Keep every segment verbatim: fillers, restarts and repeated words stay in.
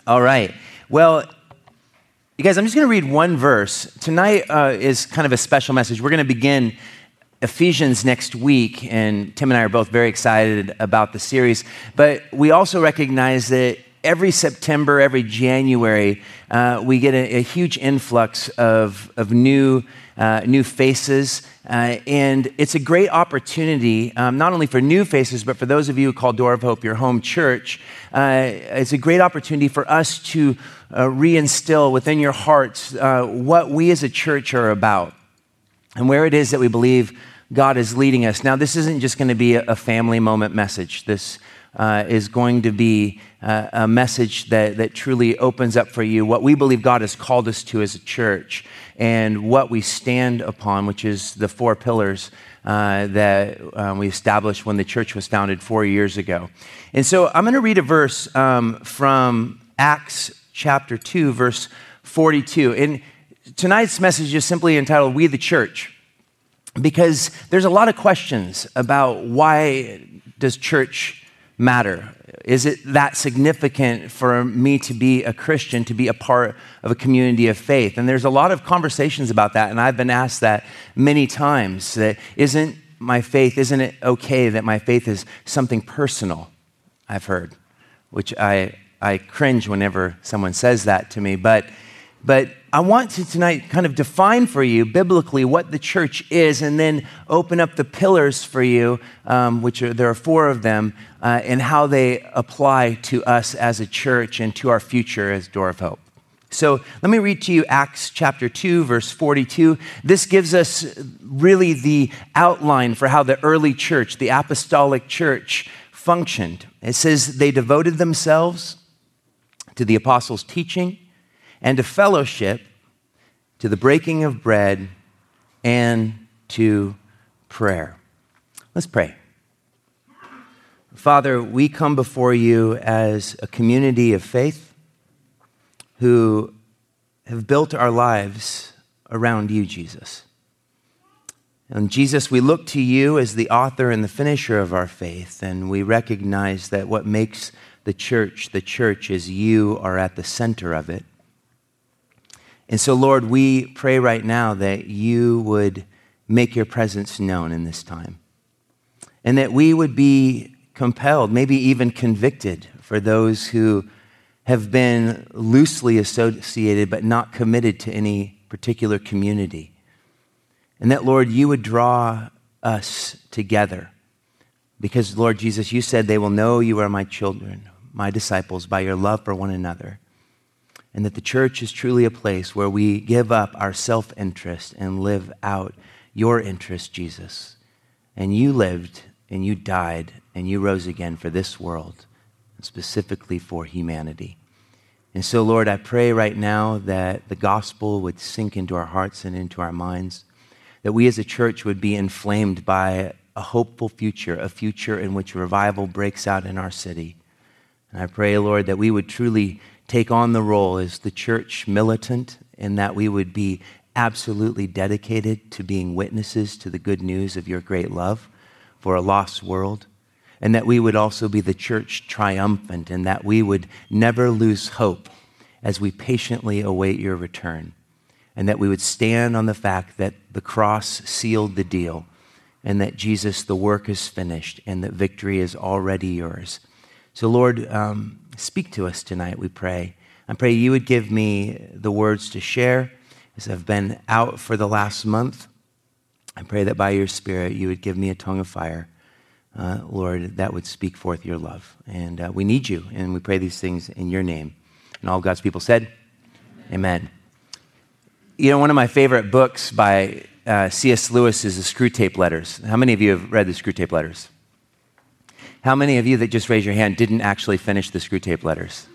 All right. Well, you guys, I'm just going to read one verse. Tonight uh, is kind of a special message. We're going to begin Ephesians next week, and Tim and I are both very excited about the series. But we also recognize that every September, every January, uh, we get a, a huge influx of, of new uh, new faces. Uh, and it's a great opportunity, um, not only for new faces, but for those of you who call Door of Hope your home church. Uh, it's a great opportunity for us to uh, reinstill within your hearts uh, what we as a church are about and where it is that we believe God is leading us. Now, this isn't just going to be a family moment message. This uh, is going to be uh, a message that, that truly opens up for you what we believe God has called us to as a church and what we stand upon, which is the four pillars uh, that um, we established when the church was founded four years ago. And so I'm going to read a verse um, from Acts chapter two, verse forty-two. And tonight's message is simply entitled, We the Church, because there's a lot of questions about why does church matter? Is it that significant for me to be a Christian, to be a part of a community of faith? And there's a lot of conversations about that, and I've been asked that many times, that isn't my faith, isn't it okay that my faith is something personal, I've heard, which I, I cringe whenever someone says that to me, but But I want to tonight kind of define for you biblically what the church is, and then open up the pillars for you, um, which are, there are four of them, uh, and how they apply to us as a church and to our future as Door of Hope. So let me read to you Acts chapter two, verse forty-two. This gives us really the outline for how the early church, the apostolic church, functioned. It says, they devoted themselves to the apostles' teaching and to fellowship, to the breaking of bread, and to prayer. Let's pray. Father, we come before you as a community of faith who have built our lives around you, Jesus. And Jesus, we look to you as the author and the finisher of our faith, and we recognize that what makes the church the church is you are at the center of it. And so, Lord, we pray right now that you would make your presence known in this time, and that we would be compelled, maybe even convicted, for those who have been loosely associated but not committed to any particular community. And that, Lord, you would draw us together, because, Lord Jesus, you said they will know you are my children, my disciples, by your love for one another. And that the church is truly a place where we give up our self-interest and live out your interest, Jesus. And you lived, and you died, and you rose again for this world, specifically for humanity. And so, Lord, I pray right now that the gospel would sink into our hearts and into our minds, that we as a church would be inflamed by a hopeful future, a future in which revival breaks out in our city. And I pray, Lord, that we would truly take on the role as the church militant, and that we would be absolutely dedicated to being witnesses to the good news of your great love for a lost world, and that we would also be the church triumphant, and that we would never lose hope as we patiently await your return, and that we would stand on the fact that the cross sealed the deal, and that, Jesus, the work is finished, and that victory is already yours. So, Lord, um, speak to us tonight, we pray. I pray you would give me the words to share as I've been out for the last month. I pray that by your Spirit you would give me a tongue of fire, uh, Lord, that would speak forth your love. And uh, we need you, and we pray these things in your name. And all God's people said, amen. You know, one of my favorite books by uh, C S Lewis is the Screwtape Letters. How many of you have read the Screwtape Letters? How many of you that just raised your hand didn't actually finish the Screwtape Letters?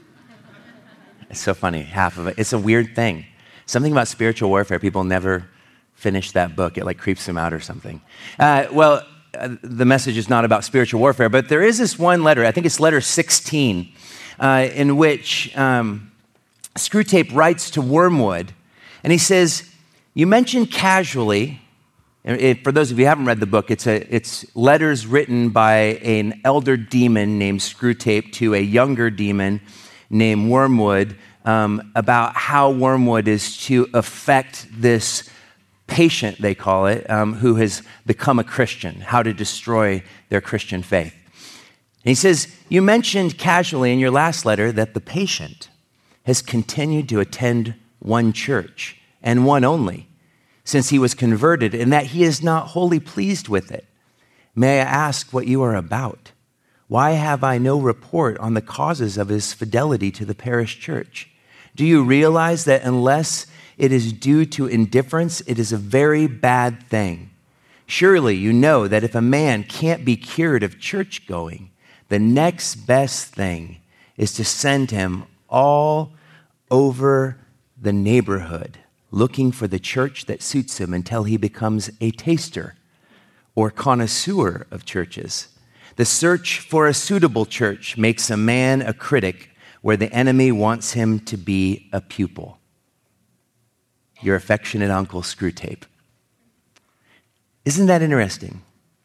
It's so funny, half of it. It's a weird thing. Something about spiritual warfare, people never finish that book. It like creeps them out or something. Uh, well, uh, the message is not about spiritual warfare, but there is this one letter, I think it's letter sixteen, uh, in which um, Screwtape writes to Wormwood, and he says, you mentioned casually, and for those of you who haven't read the book, it's, a, it's letters written by an elder demon named Screwtape to a younger demon named Wormwood um, about how wormwood is to affect this patient, they call it, um, who has become a Christian, how to destroy their Christian faith. And he says, you mentioned casually in your last letter that the patient has continued to attend one church and one only since he was converted, and that he is not wholly pleased with it. May I ask what you are about? Why have I no report on the causes of his fidelity to the parish church? Do you realize that unless it is due to indifference, it is a very bad thing? Surely you know that if a man can't be cured of church going, the next best thing is to send him all over the neighborhood, looking for the church that suits him until he becomes a taster or connoisseur of churches. The search for a suitable church makes a man a critic where the enemy wants him to be a pupil. Your affectionate uncle, Screwtape. Isn't that interesting?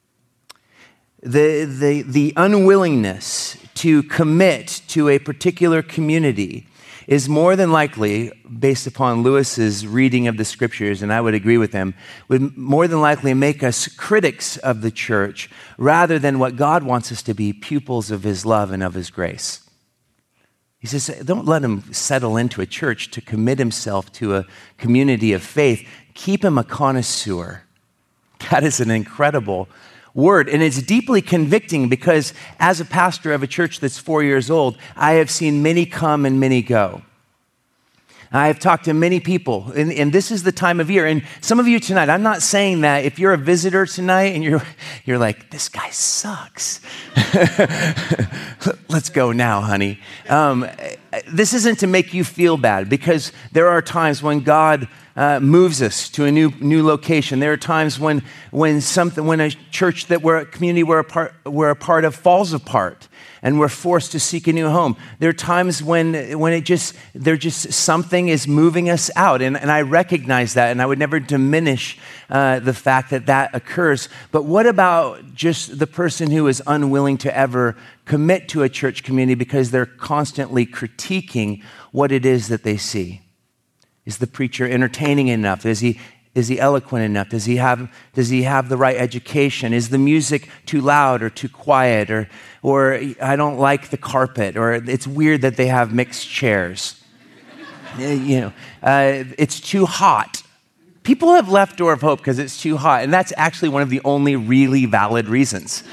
The, the, the unwillingness to commit to a particular community is more than likely, based upon Lewis's reading of the scriptures, and I would agree with him, would more than likely make us critics of the church rather than what God wants us to be, pupils of his love and of his grace. He says, don't let him settle into a church to commit himself to a community of faith. Keep him a connoisseur. That is an incredible word, and it's deeply convicting because as a pastor of a church that's four years old, I have seen many come and many go. I have talked to many people, and, and this is the time of year. And some of you tonight, I'm not saying that if you're a visitor tonight and you're you're like, this guy sucks. Let's go now, honey. Um, this isn't to make you feel bad, because there are times when God Uh, moves us to a new new location. There are times when when something when a church that we're a community we're a part we're a part of falls apart and we're forced to seek a new home. There are times when when it just there just something is moving us out, and, and I recognize that, and I would never diminish uh, the fact that that occurs. But what about just the person who is unwilling to ever commit to a church community because they're constantly critiquing what it is that they see? Is the preacher entertaining enough? Is he is he eloquent enough? Does he have does he have the right education? Is the music too loud or too quiet? Or or I don't like the carpet, or it's weird that they have mixed chairs. You know, uh, it's too hot. People have left Door of Hope because it's too hot, and that's actually one of the only really valid reasons.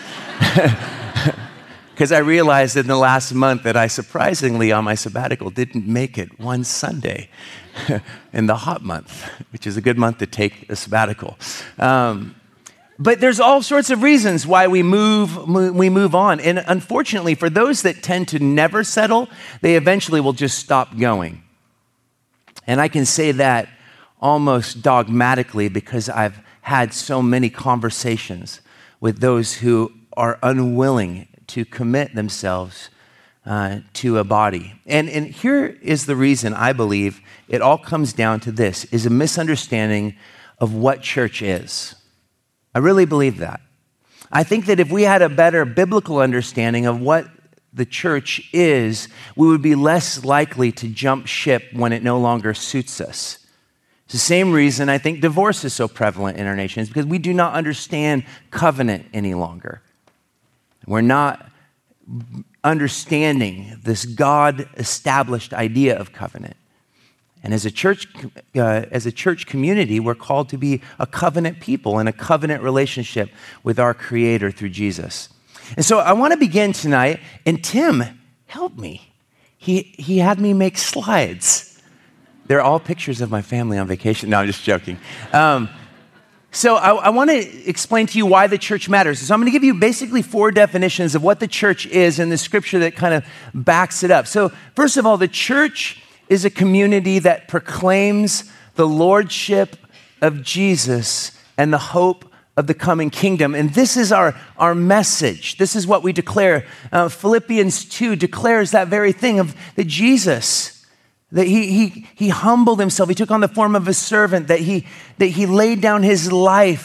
Because I realized in the last month that I surprisingly on my sabbatical didn't make it one Sunday in the hot month, which is a good month to take a sabbatical. Um, but there's all sorts of reasons why we move, move we move on. And unfortunately, for those that tend to never settle, they eventually will just stop going. And I can say that almost dogmatically because I've had so many conversations with those who are unwilling to commit themselves uh, to a body. And, and here is the reason I believe it all comes down to this, is a misunderstanding of what church is. I really believe that. I think that if we had a better biblical understanding of what the church is, we would be less likely to jump ship when it no longer suits us. It's the same reason I think divorce is so prevalent in our nation, is because we do not understand covenant any longer. We're not understanding this God-established idea of covenant. And as a church, uh, as a church community, we're called to be a covenant people in a covenant relationship with our Creator through Jesus. And so I want to begin tonight, and Tim helped me. He, he had me make slides. They're all pictures of my family on vacation. No, I'm just joking. Um, So I, I want to explain to you why the church matters. So I'm going to give you basically four definitions of what the church is in the scripture that kind of backs it up. So first of all, the church is a community that proclaims the lordship of Jesus and the hope of the coming kingdom. And this is our, our message. This is what we declare. Uh, Philippians two declares that very thing of that Jesus, that he, he, he humbled himself. He took on the form of a servant, that he, that he laid down his life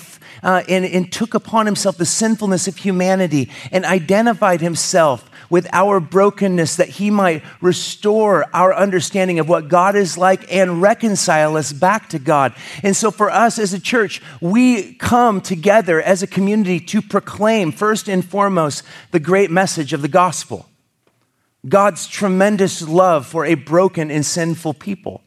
uh, and, and took upon himself the sinfulness of humanity and identified himself with our brokenness that he might restore our understanding of what God is like and reconcile us back to God. And so for us as a church, we come together as a community to proclaim first and foremost the great message of the gospel, God's tremendous love for a broken and sinful people.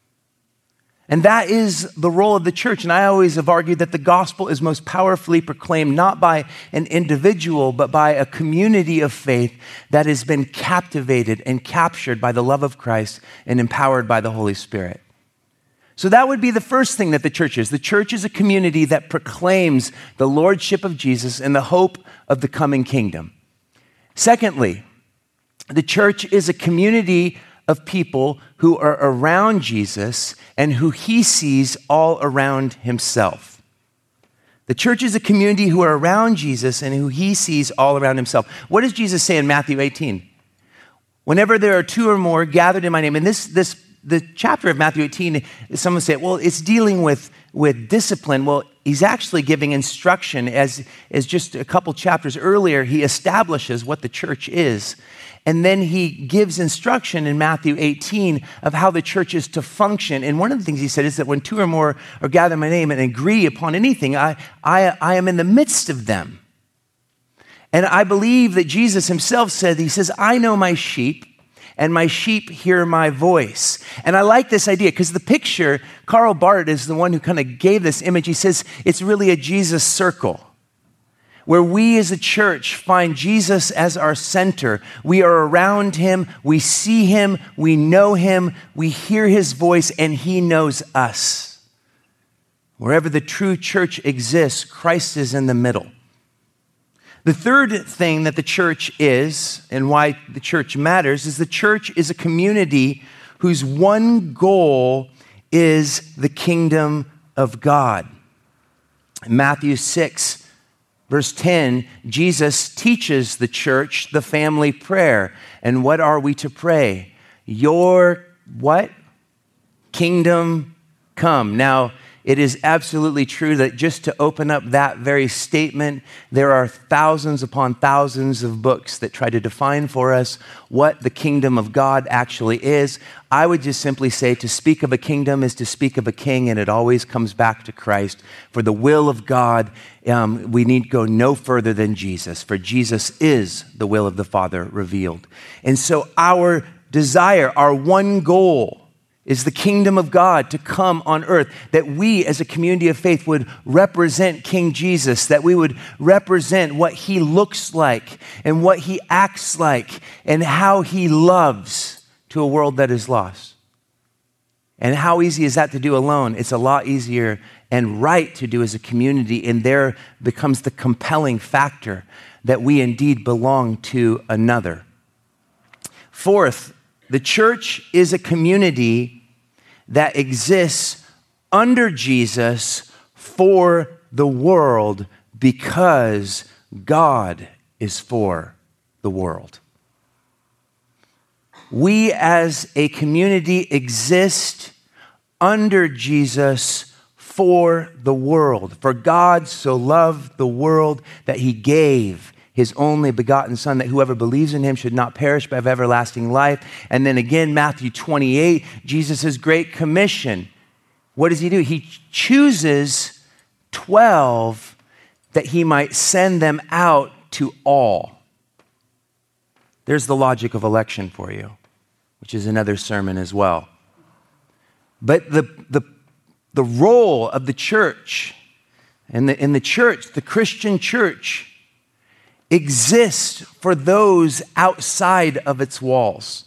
And that is the role of the church. And I always have argued that the gospel is most powerfully proclaimed not by an individual, but by a community of faith that has been captivated and captured by the love of Christ and empowered by the Holy Spirit. So that would be the first thing that the church is. The church is a community that proclaims the lordship of Jesus and the hope of the coming kingdom. Secondly, the church is a community of people who are around Jesus and who he sees all around himself. The church is a community who are around Jesus and who he sees all around himself. What does Jesus say in Matthew eighteen? Whenever there are two or more gathered in my name, and this, this the chapter of Matthew eighteen, someone say, well, it's dealing with, with discipline. Well, he's actually giving instruction. As, as just a couple chapters earlier, he establishes what the church is. And then he gives instruction in Matthew eighteen of how the church is to function. And one of the things he said is that when two or more are gathered in my name and agree upon anything, I, I, I am in the midst of them. And I believe that Jesus himself said, he says, I know my sheep and my sheep hear my voice. And I like this idea because the picture, Karl Barth is the one who kind of gave this image. He says it's really a Jesus circle, where we as a church find Jesus as our center. We are around him, we see him, we know him, we hear his voice, and he knows us. Wherever the true church exists, Christ is in the middle. The third thing that the church is, and why the church matters, is the church is a community whose one goal is the kingdom of God. In Matthew six, verse ten, Jesus teaches the church the family prayer. And what are we to pray? Your what? Kingdom come. Now, it is absolutely true that just to open up that very statement, there are thousands upon thousands of books that try to define for us what the kingdom of God actually is. I would just simply say to speak of a kingdom is to speak of a king, and it always comes back to Christ. For the will of God, um, we need go no further than Jesus, for Jesus is the will of the Father revealed. And so our desire, our one goal, is the kingdom of God to come on earth, that we as a community of faith would represent King Jesus, that we would represent what he looks like and what he acts like and how he loves to a world that is lost. And how easy is that to do alone? It's a lot easier and right to do as a community, and there becomes the compelling factor that we indeed belong to another. Fourth, the church is a community that exists under Jesus for the world because God is for the world. We as a community exist under Jesus for the world. For God so loved the world that he gave his only begotten Son, that whoever believes in him should not perish but have everlasting life. And then again, Matthew twenty-eight, Jesus' great commission. What does he do? He chooses twelve that he might send them out to all. There's the logic of election for you, which is another sermon as well. But the, the, the role of the church, and the, in the church, the Christian church, exists for those outside of its walls.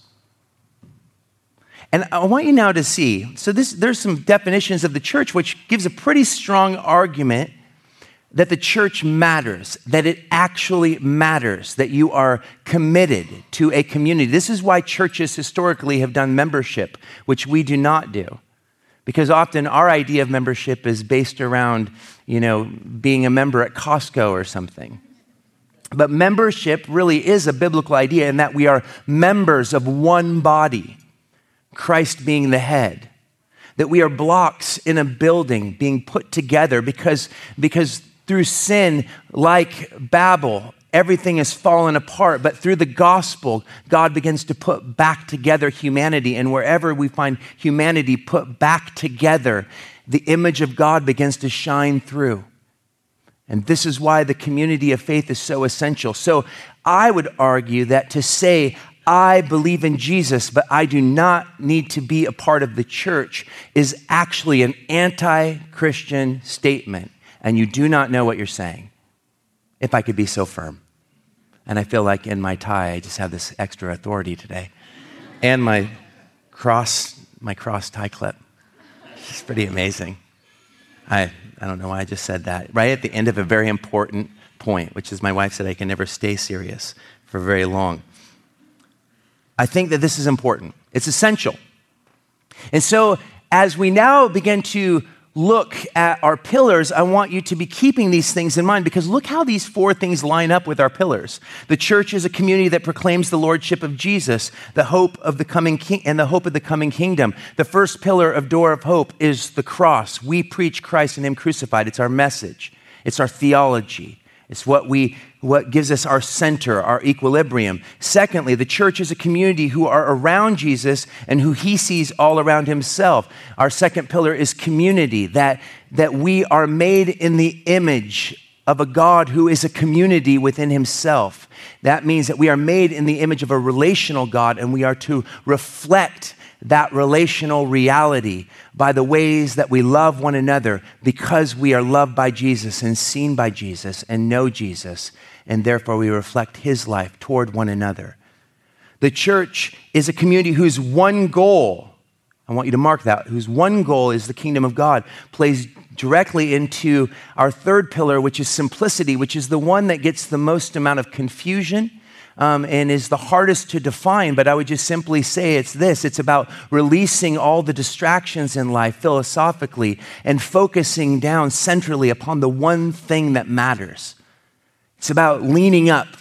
And I want you now to see, so this, there's some definitions of the church which gives a pretty strong argument that the church matters, that it actually matters, that you are committed to a community. This is why churches historically have done membership, which we do not do. Because often our idea of membership is based around, you know, being a member at Costco or something. But membership really is a biblical idea in that we are members of one body, Christ being the head. That we are blocks in a building being put together because, because through sin, like Babel, everything has fallen apart. But through the gospel, God begins to put back together humanity. And wherever we find humanity put back together, the image of God begins to shine through. And this is why the community of faith is so essential. So I would argue that to say, I believe in Jesus, but I do not need to be a part of the church is actually an anti-Christian statement. And you do not know what you're saying, if I could be so firm. And I feel like in my tie, I just have this extra authority today. And my cross, my cross tie clip. It's pretty amazing. I, I don't know why I just said that. Right at the end of a very important point, which is my wife said I can never stay serious for very long. I think that this is important. It's essential. And so as we now begin to look at our pillars, I want you to be keeping these things in mind, because look how these four things line up with our pillars. The church is a community that proclaims the lordship of Jesus, the hope of the coming king, and the hope of the coming kingdom. The first pillar of Door of Hope is the cross. We preach Christ and Him crucified. It's our message. It's our theology. It's what we, what gives us our center, our equilibrium. Secondly, the church is a community who are around Jesus and who He sees all around Himself. Our second pillar is community, that, that we are made in the image of a God who is a community within Himself. That means that we are made in the image of a relational God, and we are to reflect that relational reality by the ways that we love one another, because we are loved by Jesus and seen by Jesus and know Jesus, and therefore we reflect His life toward one another. The church is a community whose one goal, I want you to mark that, whose one goal is the kingdom of God, plays directly into our third pillar, which is simplicity, which is the one that gets the most amount of confusion Um, and is the hardest to define, but I would just simply say it's this. It's about releasing all the distractions in life philosophically and focusing down centrally upon the one thing that matters. It's about leaning up.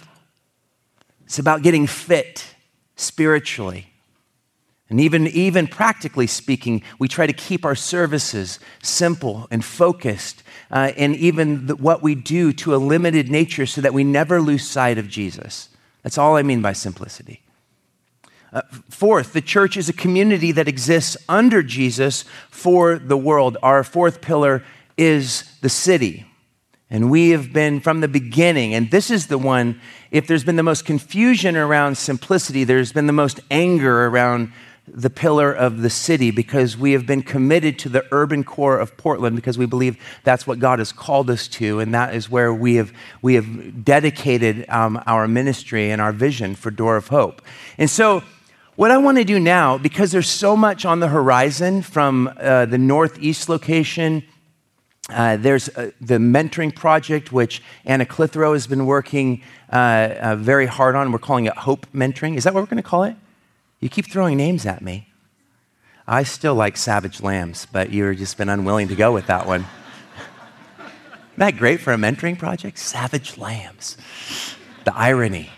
It's about getting fit spiritually. And even, even practically speaking, we try to keep our services simple and focused, uh, and even the, what we do to a limited nature so that we never lose sight of Jesus. That's all I mean by simplicity. Uh, fourth, the church is a community that exists under Jesus for the world. Our fourth pillar is the city. And we have been from the beginning, and this is the one, if there's been the most confusion around simplicity, there's been the most anger around the pillar of the city, because we have been committed to the urban core of Portland because we believe that's what God has called us to, and that is where we have we have dedicated um, our ministry and our vision for Door of Hope. And so what I want to do now, because there's so much on the horizon from uh, the Northeast location, uh, there's uh, the mentoring project, which Anna Clitheroe has been working uh, uh, very hard on. We're calling it Hope Mentoring. Is that what we're going to call it? You keep throwing names at me. I still like Savage Lambs, but you've just been unwilling to go with that one. Isn't that great for a mentoring project? Savage Lambs. The irony.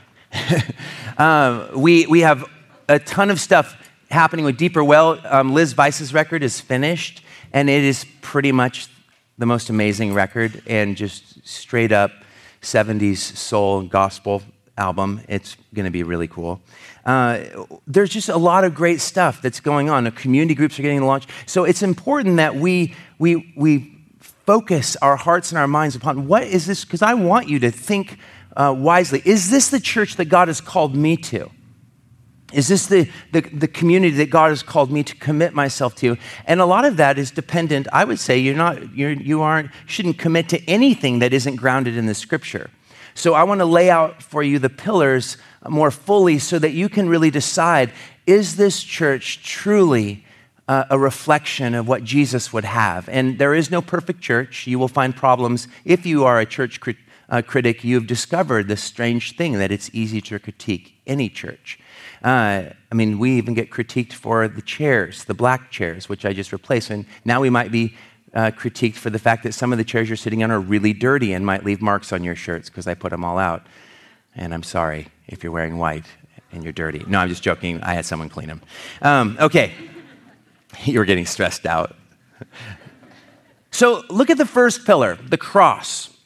um, we, we have a ton of stuff happening with Deeper Well. Um, Liz Weiss's record is finished, and it is pretty much the most amazing record and just straight up seventies soul and gospel album. It's going to be really cool. Uh, there's just a lot of great stuff that's going on. The community groups are getting launched. So it's important that we we we focus our hearts and our minds upon what is this, because I want you to think uh, wisely. Is this the church that God has called me to? Is this the, the, the community that God has called me to commit myself to? And a lot of that is dependent. I would say you're not, you're, you aren't, shouldn't commit to anything that isn't grounded in the Scripture. So I want to lay out for you the pillars more fully so that you can really decide, is this church truly uh, a reflection of what Jesus would have? And there is no perfect church. You will find problems. If you are a church crit- uh, critic, you've discovered this strange thing that it's easy to critique any church. Uh, I mean, we even get critiqued for the chairs, the black chairs, which I just replaced. And now we might be Uh, critiqued for the fact that some of the chairs you're sitting on are really dirty and might leave marks on your shirts because I put them all out. And I'm sorry if you're wearing white and you're dirty. No, I'm just joking. I had someone clean them. Um, okay. You were getting stressed out. So look at the first pillar, the cross.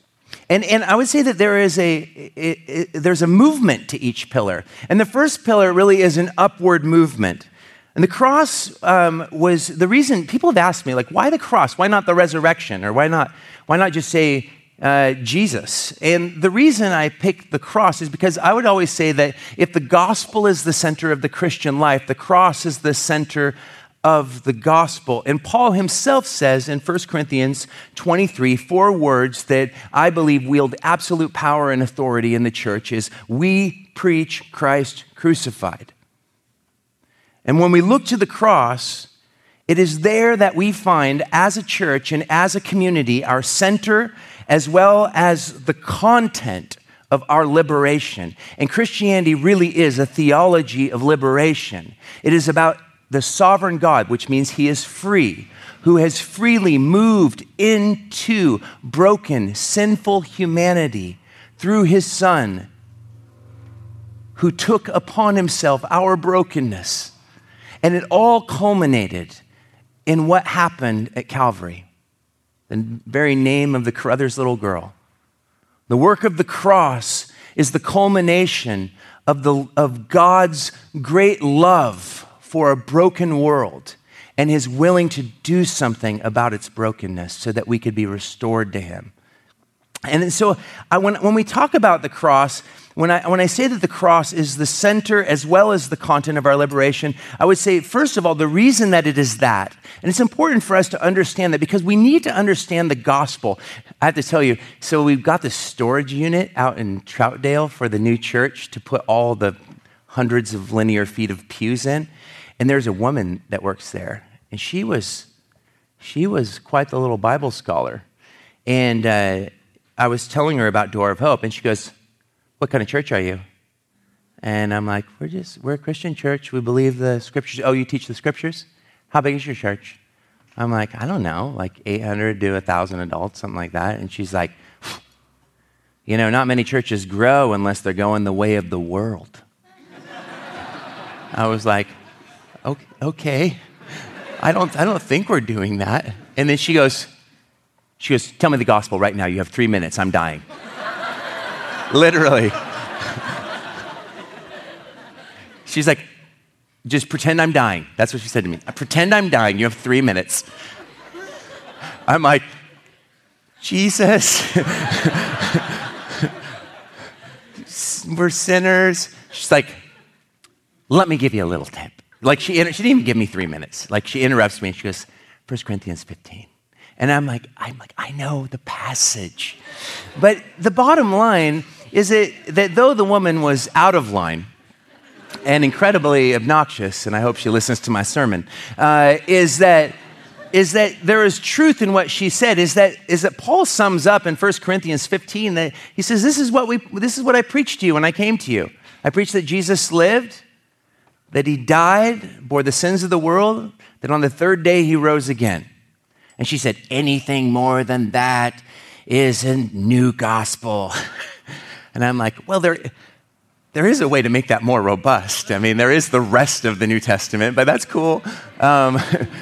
And, and I would say that there is a, it, it, there's a movement to each pillar. And the first pillar really is an upward movement. And the cross um, was the reason, people have asked me, like, why the cross? Why not the resurrection? Or why not, why not just say uh, Jesus? And the reason I picked the cross is because I would always say that if the gospel is the center of the Christian life, the cross is the center of the gospel. And Paul himself says in First Corinthians twenty-three, four words that I believe wield absolute power and authority in the church is, we preach Christ crucified. And when we look to the cross, it is there that we find as a church and as a community our center as well as the content of our liberation. And Christianity really is a theology of liberation. It is about the sovereign God, which means he is free, who has freely moved into broken, sinful humanity through his Son, who took upon himself our brokenness. And it all culminated in what happened at Calvary, the very name of the Carruthers little girl. The work of the cross is the culmination of, the, of God's great love for a broken world and his willing to do something about its brokenness so that we could be restored to him. And so I, when, when we talk about the cross, when I, when I say that the cross is the center as well as the content of our liberation, I would say, first of all, the reason that it is that, and it's important for us to understand that because we need to understand the gospel. I have to tell you, so we've got this storage unit out in Troutdale for the new church to put all the hundreds of linear feet of pews in. And there's a woman that works there, and she was, she was quite the little Bible scholar. And uh, I was telling her about Door of Hope, and she goes, "What kind of church are you?" And I'm like, "We're just, we're a Christian church. We believe the scriptures." "Oh, you teach the scriptures? How big is your church?" I'm like, "I don't know, like eight hundred to one thousand adults, something like that." And she's like, "You know, not many churches grow unless they're going the way of the world." I was like, okay, I don't, I don't think we're doing that. And then she goes, she goes, "Tell me the gospel right now. You have three minutes. I'm dying." Literally. She's like, "Just pretend I'm dying." That's what she said to me. "Pretend I'm dying. You have three minutes." I'm like, Jesus. We're sinners. She's like, "Let me give you a little tip." Like she, she didn't even give me three minutes. Like she interrupts me and she goes, First Corinthians fifteen. And I'm like, I'm like, I know the passage. But the bottom line is that, that though the woman was out of line and incredibly obnoxious, and I hope she listens to my sermon, uh, is that is that there is truth in what she said, is that is that Paul sums up in First Corinthians fifteen that he says, this is what we this is what I preached to you when I came to you. I preached that Jesus lived, that he died, bore the sins of the world, that on the third day he rose again. And she said, anything more than that is a new gospel. And I'm like, well, there, there is a way to make that more robust. I mean, there is the rest of the New Testament, but that's cool. Um,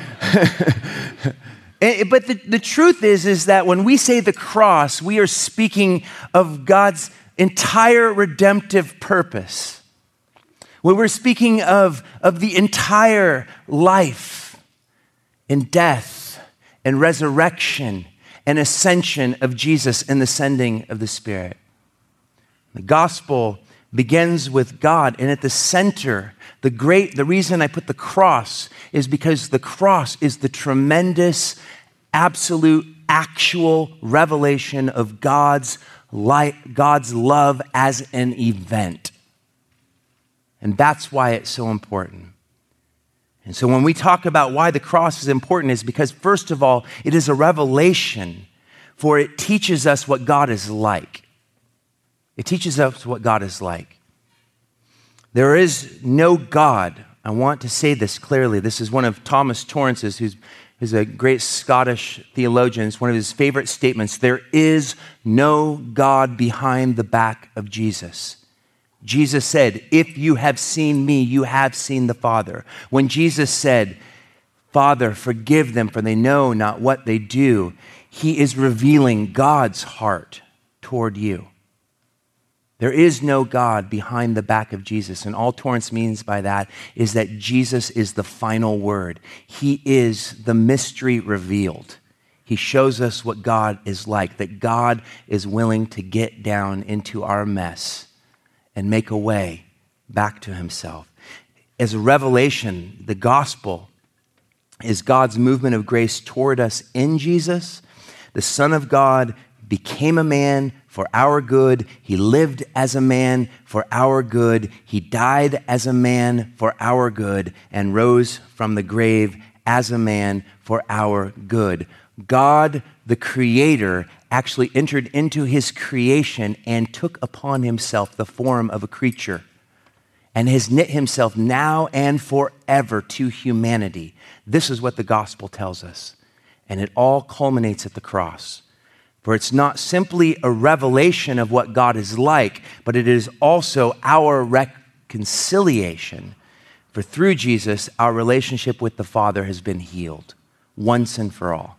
but the, the truth is, is that when we say the cross, we are speaking of God's entire redemptive purpose. When we're speaking of, of the entire life and death and resurrection and ascension of Jesus and the sending of the Spirit. The gospel begins with God, and at the center, the great, the reason I put the cross is because the cross is the tremendous, absolute, actual revelation of God's light, God's love as an event. And that's why it's so important. And so when we talk about why the cross is important is because, first of all, it is a revelation, for it teaches us what God is like. It teaches us what God is like. There is no God. I want to say this clearly. This is one of Thomas Torrance's, who's, who's a great Scottish theologian. It's one of his favorite statements. There is no God behind the back of Jesus. Jesus said, if you have seen me, you have seen the Father. When Jesus said, Father, forgive them, for they know not what they do, he is revealing God's heart toward you. There is no God behind the back of Jesus. And all Torrance means by that is that Jesus is the final word. He is the mystery revealed. He shows us what God is like, that God is willing to get down into our mess and make a way back to himself. As a revelation, the gospel is God's movement of grace toward us in Jesus. The Son of God became a man for our good. He lived as a man for our good. He died as a man for our good and rose from the grave as a man for our good. God, the Creator, actually entered into his creation and took upon himself the form of a creature and has knit himself now and forever to humanity. This is what the gospel tells us. And it all culminates at the cross. For it's not simply a revelation of what God is like, but it is also our reconciliation. For through Jesus, our relationship with the Father has been healed once and for all.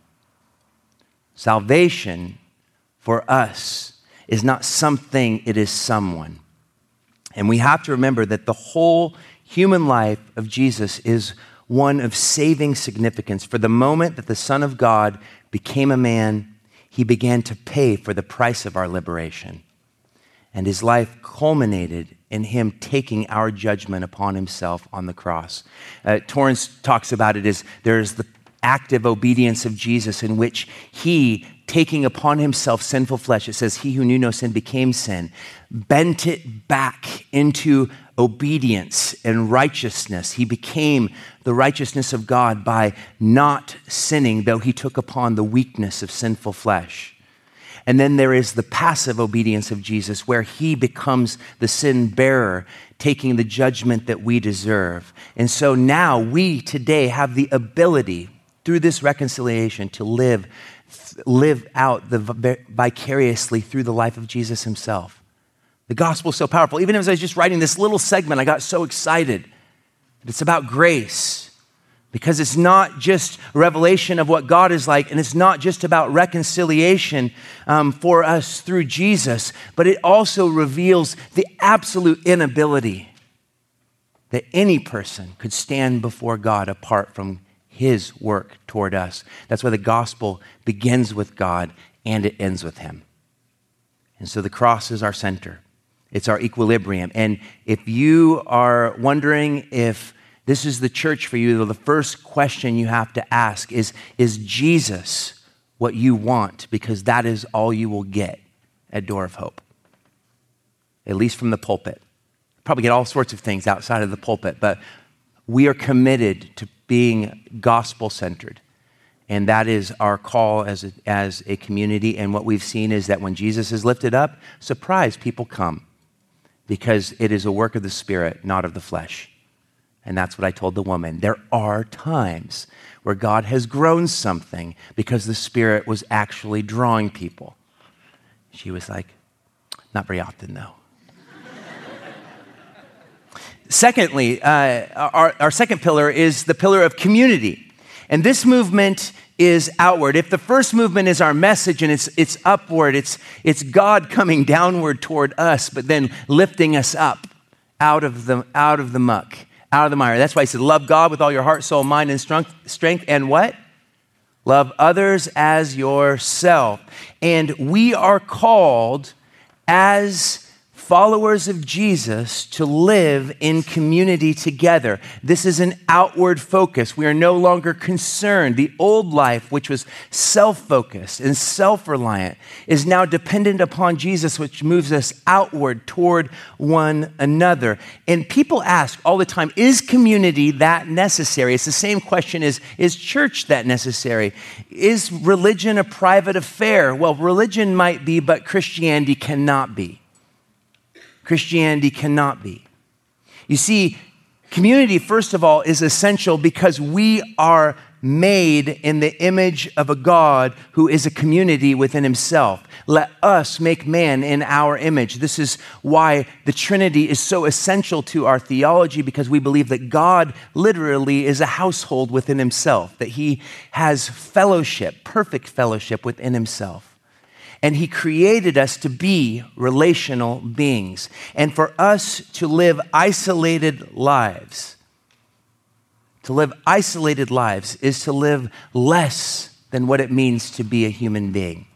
Salvation for us is not something, it is someone. And we have to remember that the whole human life of Jesus is one of saving significance. For the moment that the Son of God became a man, he began to pay for the price of our liberation. And his life culminated in him taking our judgment upon himself on the cross. Uh, Torrance talks about it as there's the active obedience of Jesus in which he, taking upon himself sinful flesh, it says, he who knew no sin became sin, bent it back into obedience and righteousness. He became the righteousness of God by not sinning, though he took upon the weakness of sinful flesh. And then there is the passive obedience of Jesus, where he becomes the sin bearer, taking the judgment that we deserve. And so now we today have the ability, through this reconciliation, to live, live out the vicariously through the life of Jesus himself. The gospel is so powerful. Even as I was just writing this little segment, I got so excited. It's about grace, because it's not just a revelation of what God is like, and it's not just about reconciliation um, for us through Jesus, but it also reveals the absolute inability that any person could stand before God apart from his work toward us. That's why the gospel begins with God and it ends with him. And so the cross is our center. It's our equilibrium. And if you are wondering if this is the church for you, the first question you have to ask is, is Jesus what you want? Because that is all you will get at Door of Hope, at least from the pulpit. Probably get all sorts of things outside of the pulpit, but we are committed to being gospel-centered. And that is our call as a, as a community. And what we've seen is that when Jesus is lifted up, surprise, people come, because it is a work of the Spirit, not of the flesh. And that's what I told the woman. There are times where God has grown something because the Spirit was actually drawing people. She was like, not very often, though. Secondly, uh, our, our second pillar is the pillar of community. And this movement is outward. If the first movement is our message and it's it's upward, it's it's God coming downward toward us, but then lifting us up out of the out of the muck, out of the mire. That's why he said, love God with all your heart, soul, mind, and strength, strength, and what? Love others as yourself. And we are called as followers of Jesus to live in community together. This is an outward focus. We are no longer concerned. The old life, which was self-focused and self-reliant, is now dependent upon Jesus, which moves us outward toward one another. And people ask all the time, is community that necessary? It's the same question as, is church that necessary? Is religion a private affair? Well, religion might be, but Christianity cannot be. Christianity cannot be. You see, community, first of all, is essential because we are made in the image of a God who is a community within himself. Let us make man in our image. This is why the Trinity is so essential to our theology, because we believe that God literally is a household within himself, that he has fellowship, perfect fellowship within himself. And he created us to be relational beings. And for us to live isolated lives, to live isolated lives is to live less than what it means to be a human being.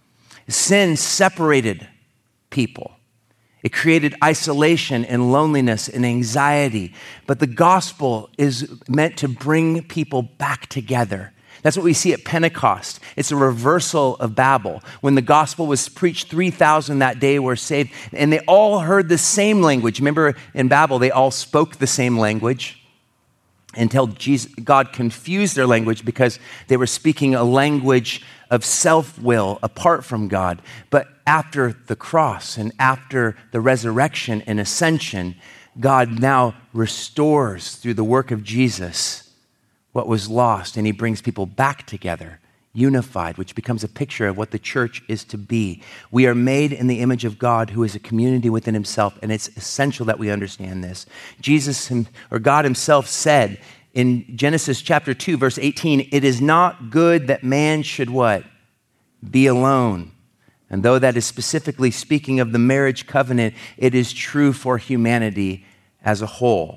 Sin separated people. It created isolation and loneliness and anxiety. But the gospel is meant to bring people back together. That's what we see at Pentecost. It's a reversal of Babel. When the gospel was preached, three thousand that day were saved, and they all heard the same language. Remember, in Babel, they all spoke the same language until Jesus, God confused their language because they were speaking a language of self-will apart from God. But after the cross and after the resurrection and ascension, God now restores through the work of Jesus what was lost, and he brings people back together, unified, which becomes a picture of what the church is to be. We are made in the image of God, who is a community within himself, and it's essential that we understand this. Jesus, or God himself, said in Genesis chapter two, verse eighteen, "It is not good that man should" what? "Be alone." And though that is specifically speaking of the marriage covenant, it is true for humanity as a whole.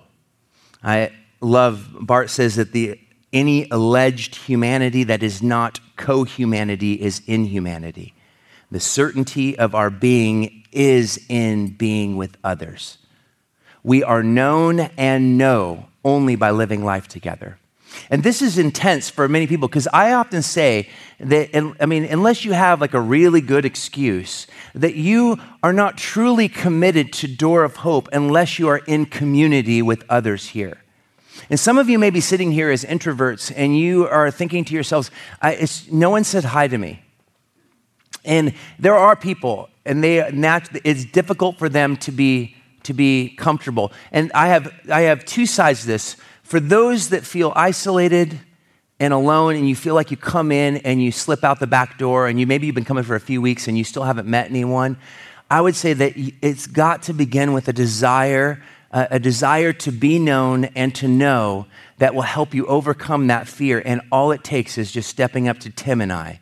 I love, Bart says that the any alleged humanity that is not co-humanity is inhumanity. The certainty of our being is in being with others. We are known and know only by living life together. And this is intense for many people because I often say that, I mean, unless you have like a really good excuse, that you are not truly committed to Door of Hope unless you are in community with others here. And some of you may be sitting here as introverts and you are thinking to yourselves, I, it's, no one said hi to me. And there are people, and they naturally, it's difficult for them to be, to be comfortable. And I have, I have two sides to this. For those that feel isolated and alone and you feel like you come in and you slip out the back door and you maybe you've been coming for a few weeks and you still haven't met anyone, I would say that it's got to begin with a desire a desire to be known and to know that will help you overcome that fear. And all it takes is just stepping up to Tim and I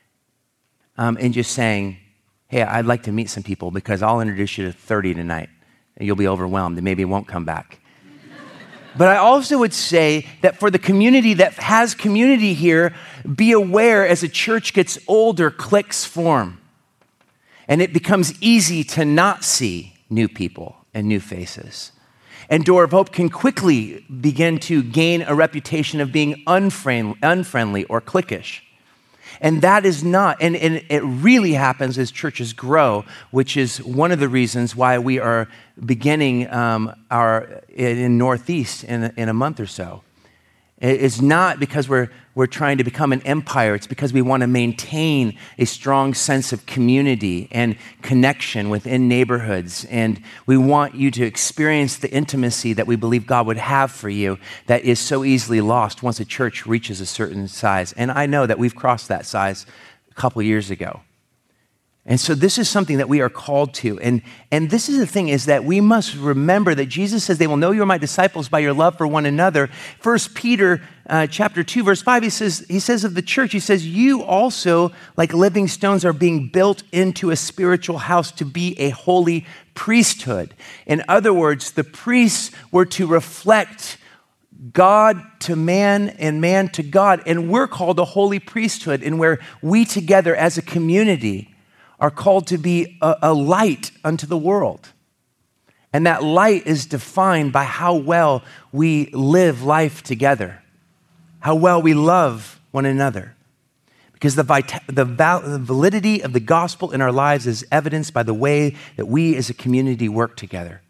um, and just saying, hey, I'd like to meet some people because I'll introduce you to thirty tonight. And you'll be overwhelmed and maybe won't come back. But I also would say that for the community that has community here, be aware as a church gets older, cliques form. And it becomes easy to not see new people and new faces. And Door of Hope can quickly begin to gain a reputation of being unfriendly, unfriendly or cliquish. And that is not, and, and it really happens as churches grow, which is one of the reasons why we are beginning um, our in Northeast in a, in a month or so. It's not because we're we're trying to become an empire. It's because we want to maintain a strong sense of community and connection within neighborhoods. And we want you to experience the intimacy that we believe God would have for you that is so easily lost once a church reaches a certain size. And I know that we've crossed that size a couple years ago. And so this is something that we are called to. And, and this is the thing, is that we must remember that Jesus says, they will know you are my disciples by your love for one another. First Peter uh, chapter two, verse five, he says, he says of the church, he says, you also, like living stones, are being built into a spiritual house to be a holy priesthood. In other words, the priests were to reflect God to man and man to God. And we're called a holy priesthood, in where we together as a community are called to be a, a light unto the world. And that light is defined by how well we live life together, how well we love one another. Because the, vita- the, val- the validity of the gospel in our lives is evidenced by the way that we as a community work together.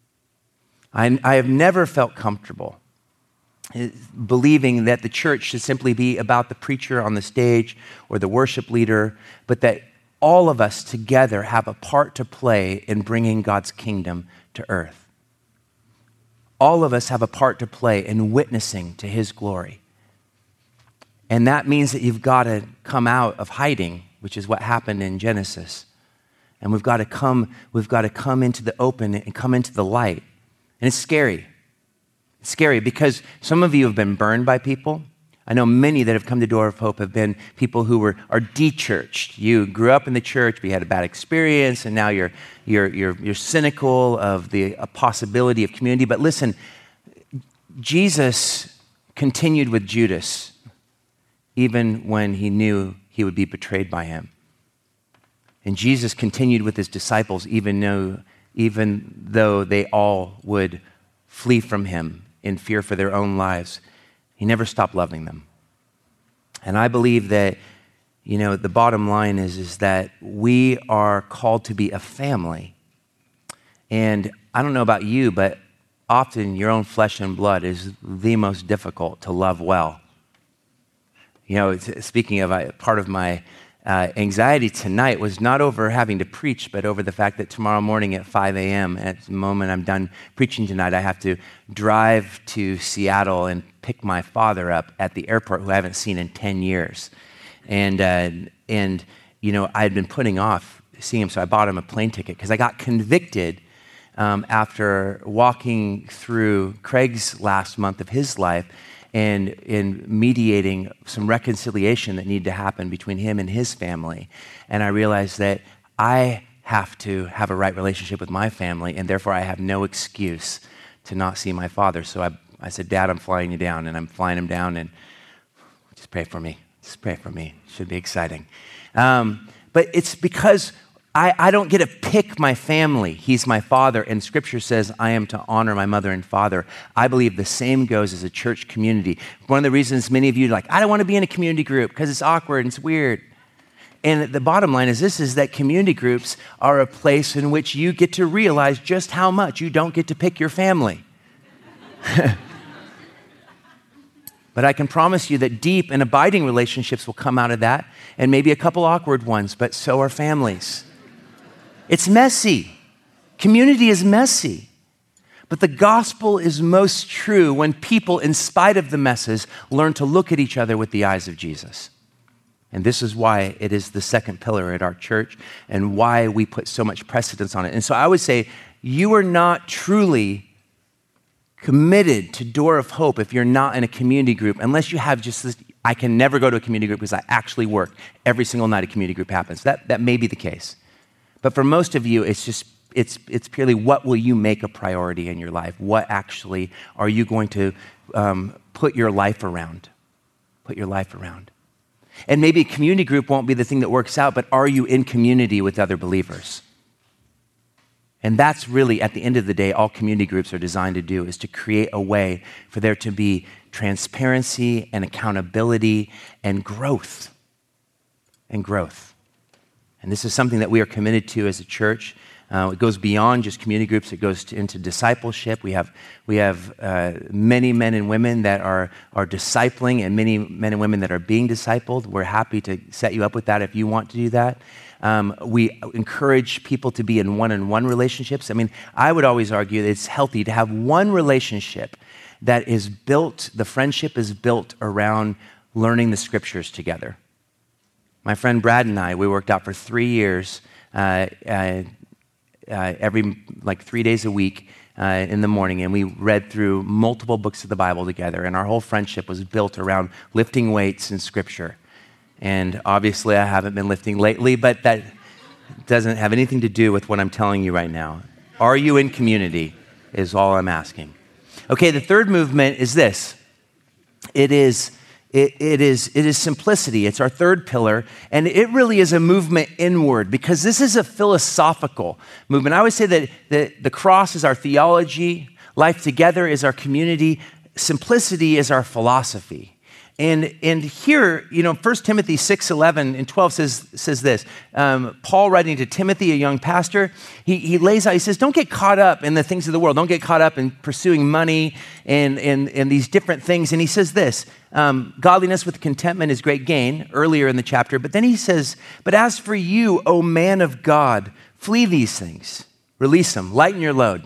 I, I have never felt comfortable believing that the church should simply be about the preacher on the stage or the worship leader, but that all of us together have a part to play in bringing God's kingdom to earth. All of us have a part to play in witnessing to his glory. And that means that you've got to come out of hiding, which is what happened in Genesis. And we've got to come, we've got to come into the open and come into the light. And it's scary. It's scary because some of you have been burned by people. I know many that have come to Door of Hope have been people who were are de-churched. You grew up in the church, but you had a bad experience, and now you're you're you're you're cynical of the possibility of community. But listen, Jesus continued with Judas, even when he knew he would be betrayed by him. And Jesus continued with his disciples, even though, even though they all would flee from him in fear for their own lives. He never stopped loving them. And I believe that, you know, the bottom line is, is that we are called to be a family. And I don't know about you, but often your own flesh and blood is the most difficult to love well. You know, speaking of, I, part of my uh, anxiety tonight was not over having to preach, but over the fact that tomorrow morning at five a.m., at the moment I'm done preaching tonight, I have to drive to Seattle and pick my father up at the airport, who I haven't seen in ten years. And, uh, and you know, I had been putting off seeing him, so I bought him a plane ticket because I got convicted um, after walking through Craig's last month of his life and in mediating some reconciliation that needed to happen between him and his family. And I realized that I have to have a right relationship with my family, and therefore I have no excuse to not see my father. So I, I said, Dad, I'm flying you down, and I'm flying him down, and just pray for me. Just pray for me. It should be exciting. Um, but it's because I, I don't get to pick my family. He's my father, and Scripture says I am to honor my mother and father. I believe the same goes as a church community. One of the reasons many of you are like, I don't want to be in a community group because it's awkward and it's weird. And the bottom line is this, is that community groups are a place in which you get to realize just how much you don't get to pick your family. But I can promise you that deep and abiding relationships will come out of that, and maybe a couple awkward ones, but so are families. It's messy. Community is messy. But the gospel is most true when people, in spite of the messes, learn to look at each other with the eyes of Jesus. And this is why it is the second pillar at our church and why we put so much precedence on it. And so I would say you are not truly committed to Door of Hope if you're not in a community group, unless you have just this, I can never go to a community group because I actually work every single night a community group happens. That, that may be the case. But for most of you, it's just, it's, it's purely what will you make a priority in your life? What actually are you going to um, put your life around? Put your life around. And maybe a community group won't be the thing that works out, but are you in community with other believers? And that's really, at the end of the day, all community groups are designed to do, is to create a way for there to be transparency and accountability and growth. And growth. And this is something that we are committed to as a church. Uh, it goes beyond just community groups. It goes to, into discipleship. We have we have uh, many men and women that are are discipling, and many men and women that are being discipled. We're happy to set you up with that if you want to do that. Um, we encourage people to be in one-on-one relationships. I mean, I would always argue that it's healthy to have one relationship that is built, the friendship is built around learning the Scriptures together. My friend Brad and I, we worked out for three years, uh, uh, uh, every, like three days a week uh, in the morning, and we read through multiple books of the Bible together, and our whole friendship was built around lifting weights in Scripture. And obviously, I haven't been lifting lately, but that doesn't have anything to do with what I'm telling you right now. Are you in community is all I'm asking. Okay, the third movement is this. It is It, it is it is simplicity. It's our third pillar, and it really is a movement inward because this is a philosophical movement. I always say that the, the cross is our theology, life together is our community, simplicity is our philosophy. And and here, you know, First Timothy six eleven and twelve says says this. Um, Paul writing to Timothy, a young pastor, he, he lays out, he says, don't get caught up in the things of the world. Don't get caught up in pursuing money and, and, and these different things. And he says this, um, godliness with contentment is great gain, earlier in the chapter. But then he says, but as for you, O man of God, flee these things. Release them, lighten your load,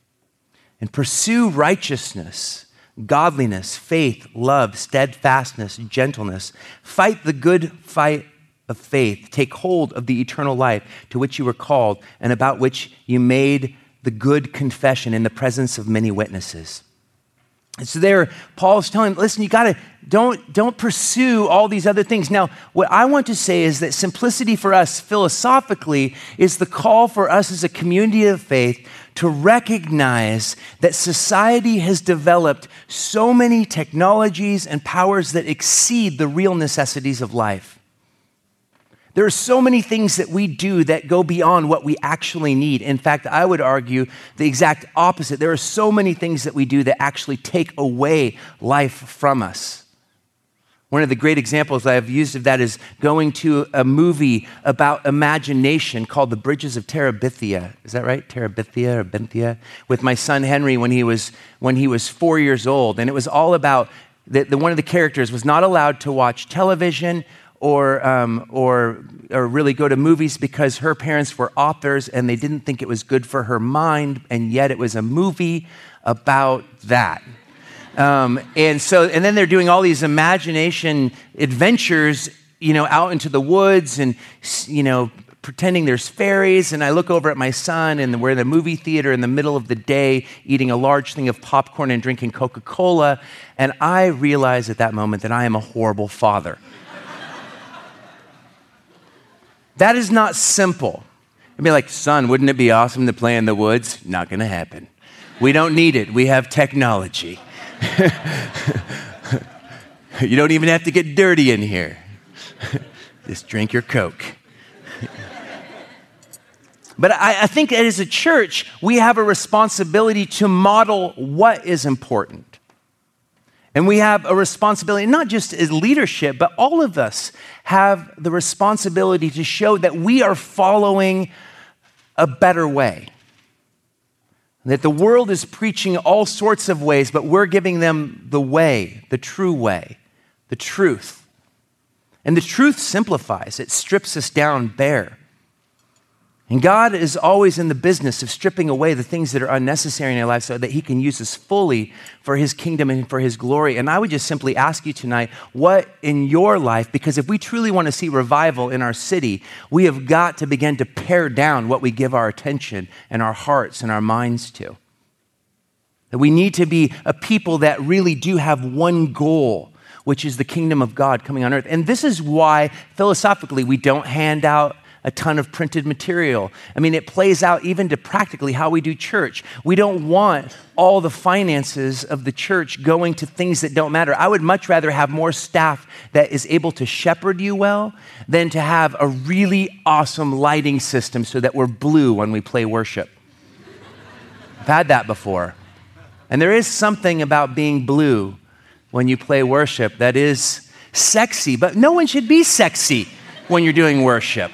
and pursue righteousness, godliness, faith, love, steadfastness, gentleness. Fight the good fight of faith. Take hold of the eternal life to which you were called and about which you made the good confession in the presence of many witnesses. And so there, Paul's telling, listen, you gotta, don't, don't pursue all these other things. Now, what I want to say is that simplicity for us philosophically is the call for us as a community of faith to recognize that society has developed so many technologies and powers that exceed the real necessities of life. There are so many things that we do that go beyond what we actually need. In fact, I would argue the exact opposite. There are so many things that we do that actually take away life from us. One of the great examples I've used of that is going to a movie about imagination called The Bridges of Terabithia. Is that right? Terabithia or Benthia? With my son Henry when he was when he was four years old. And it was all about, the, the, one of the characters was not allowed to watch television or, um, or, or really go to movies because her parents were authors and they didn't think it was good for her mind, and yet it was a movie about that. Um, and so, and then they're doing all these imagination adventures, you know, out into the woods and, you know, pretending there's fairies. And I look over at my son and we're in the movie theater in the middle of the day eating a large thing of popcorn and drinking Coca-Cola. And I realize at that moment that I am a horrible father. That is not simple. I'd be like, son, wouldn't it be awesome to play in the woods? Not going to happen. We don't need it. We have technology. You don't even have to get dirty in here. Just drink your Coke. But I, I think that as a church, we have a responsibility to model what is important. And we have a responsibility, not just as leadership, but all of us have the responsibility to show that we are following a better way. That the world is preaching all sorts of ways, but we're giving them the way, the true way, the truth. And the truth simplifies, it strips us down bare. And God is always in the business of stripping away the things that are unnecessary in our life so that he can use us fully for his kingdom and for his glory. And I would just simply ask you tonight, what in your life, because if we truly want to see revival in our city, we have got to begin to pare down what we give our attention and our hearts and our minds to. That we need to be a people that really do have one goal, which is the kingdom of God coming on earth. And this is why, philosophically, we don't hand out a ton of printed material. I mean, it plays out even to practically how we do church. We don't want all the finances of the church going to things that don't matter. I would much rather have more staff that is able to shepherd you well than to have a really awesome lighting system so that we're blue when we play worship. I've had that before. And there is something about being blue when you play worship that is sexy, but no one should be sexy when you're doing worship.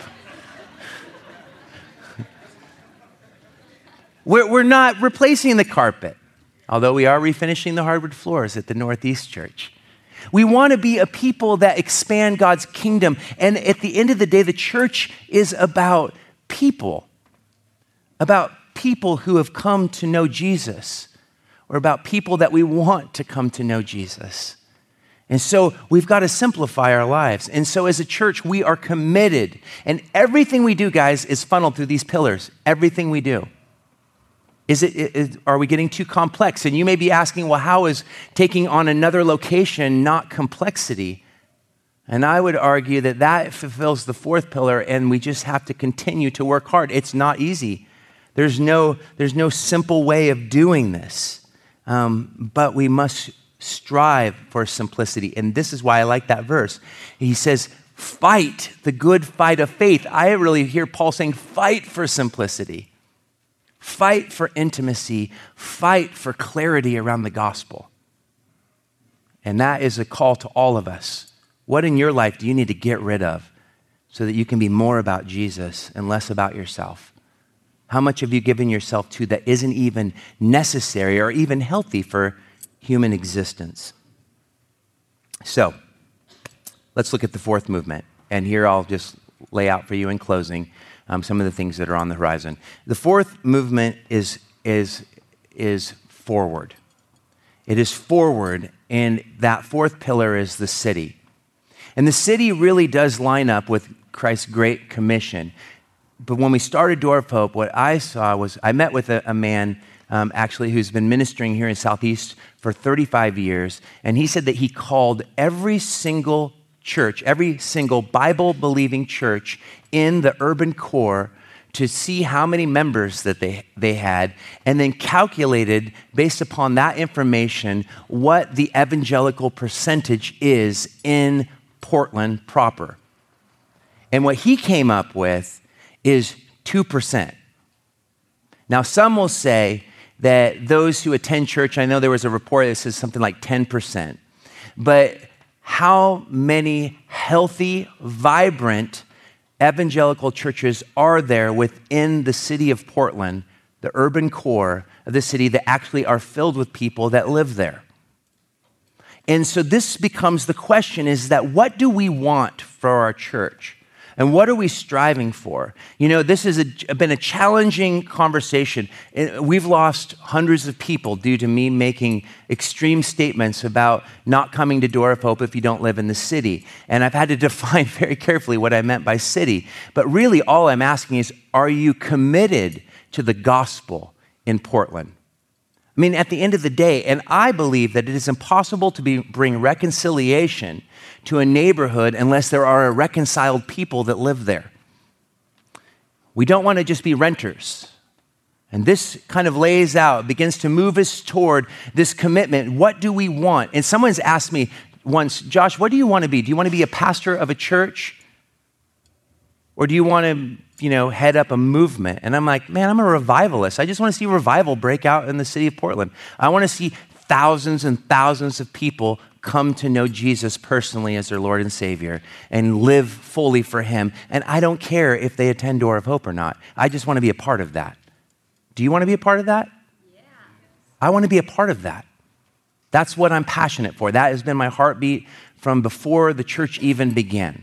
We're, we're not replacing the carpet, although we are refinishing the hardwood floors at the Northeast Church. We want to be a people that expand God's kingdom. And at the end of the day, the church is about people, about people who have come to know Jesus, or about people that we want to come to know Jesus. And so we've got to simplify our lives. And so as a church, we are committed. And everything we do, guys, is funneled through these pillars. Everything we do. Is it, is, are we getting too complex? And you may be asking, well, how is taking on another location not complexity? And I would argue that that fulfills the fourth pillar, and we just have to continue to work hard. It's not easy. There's no, there's no simple way of doing this, um, but we must strive for simplicity. And this is why I like that verse. He says, fight the good fight of faith. I really hear Paul saying, fight for simplicity. Fight for intimacy, fight for clarity around the gospel. And that is a call to all of us. What in your life do you need to get rid of so that you can be more about Jesus and less about yourself? How much have you given yourself to that isn't even necessary or even healthy for human existence? So, let's look at the fourth movement. And here I'll just lay out for you in closing Um, some of the things that are on the horizon. The fourth movement is, is, is forward. It is forward, and that fourth pillar is the city. And the city really does line up with Christ's Great Commission. But when we started Door of Hope, what I saw was, I met with a, a man um, actually, who's been ministering here in Southeast for thirty-five years. And he said that he called every single church, every single Bible-believing church in the urban core to see how many members that they, they had, and then calculated, based upon that information, what the evangelical percentage is in Portland proper. And what he came up with is two percent. Now, some will say that those who attend church, I know there was a report that says something like ten percent, but how many healthy, vibrant evangelical churches are there within the city of Portland, the urban core of the city, that actually are filled with people that live there? And so this becomes the question, is that what do we want for our church? And what are we striving for? You know, this has a, been a challenging conversation. We've lost hundreds of people due to me making extreme statements about not coming to Door of Hope if you don't live in the city. And I've had to define very carefully what I meant by city. But really, all I'm asking is, are you committed to the gospel in Portland? I mean, at the end of the day, and I believe that it is impossible to be, bring reconciliation to a neighborhood unless there are reconciled people that live there. We don't want to just be renters. And this kind of lays out, begins to move us toward this commitment. What do we want? And someone's asked me once, Josh, what do you want to be? Do you want to be a pastor of a church? Or do you want to, you know, head up a movement? And I'm like, man, I'm a revivalist. I just want to see revival break out in the city of Portland. I want to see thousands and thousands of people come to know Jesus personally as their Lord and Savior and live fully for him. And I don't care if they attend Door of Hope or not. I just want to be a part of that. Do you want to be a part of that? Yeah. I want to be a part of that. That's what I'm passionate for. That has been my heartbeat from before the church even began.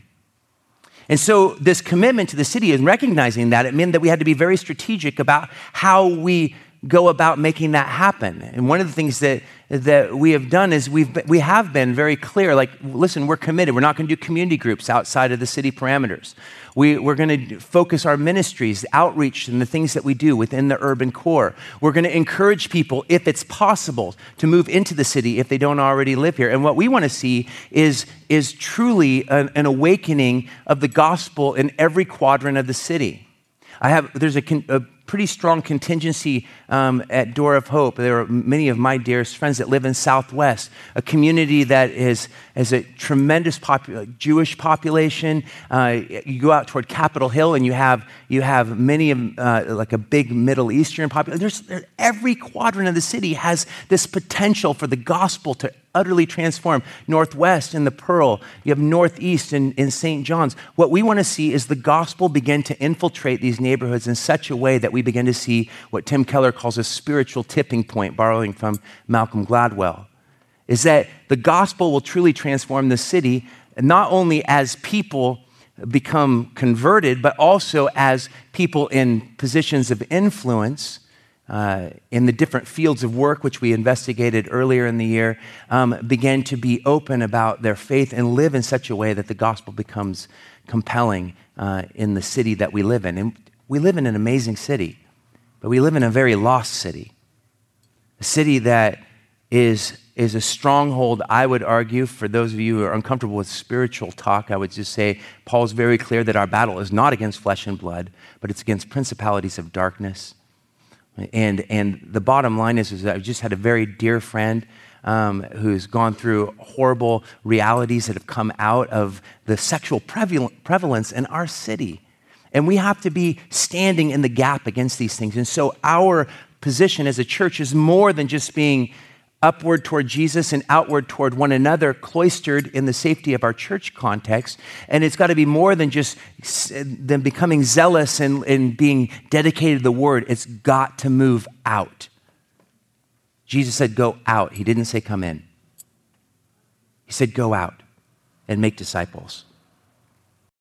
And so this commitment to the city and recognizing that, it meant that we had to be very strategic about how we go about making that happen. And one of the things that that we have done is we've been, we have been very clear, like, listen, we're committed. We're not going to do community groups outside of the city parameters. We, we're going to focus our ministries, outreach, and the things that we do within the urban core. We're going to encourage people, if it's possible, to move into the city if they don't already live here. And what we want to see is, is truly an, an awakening of the gospel in every quadrant of the city. I have, there's a, a pretty strong contingency um, at Door of Hope. There are many of my dearest friends that live in Southwest, a community that is, is a tremendous popu- Jewish population. Uh, you go out toward Capitol Hill and you have you have many of, uh, like a big Middle Eastern population. There's, there, every quadrant of the city has this potential for the gospel to utterly transform. Northwest in the Pearl, you have Northeast in, in Saint John's. What we want to see is the gospel begin to infiltrate these neighborhoods in such a way that we begin to see what Tim Keller calls a spiritual tipping point, borrowing from Malcolm Gladwell, is that the gospel will truly transform the city, not only as people become converted, but also as people in positions of influence Uh, in the different fields of work, which we investigated earlier in the year, um, began to be open about their faith and live in such a way that the gospel becomes compelling uh, in the city that we live in. And we live in an amazing city, but we live in a very lost city. A city that is, is a stronghold, I would argue, for those of you who are uncomfortable with spiritual talk, I would just say Paul's very clear that our battle is not against flesh and blood, but it's against principalities of darkness. And and the bottom line is, is that I just had a very dear friend um, who's gone through horrible realities that have come out of the sexual prevalence in our city. And we have to be standing in the gap against these things. And so our position as a church is more than just being upward toward Jesus and outward toward one another, cloistered in the safety of our church context. And it's got to be more than just than becoming zealous and, and being dedicated to the word. It's got to move out. Jesus said, go out. He didn't say come in. He said, go out and make disciples.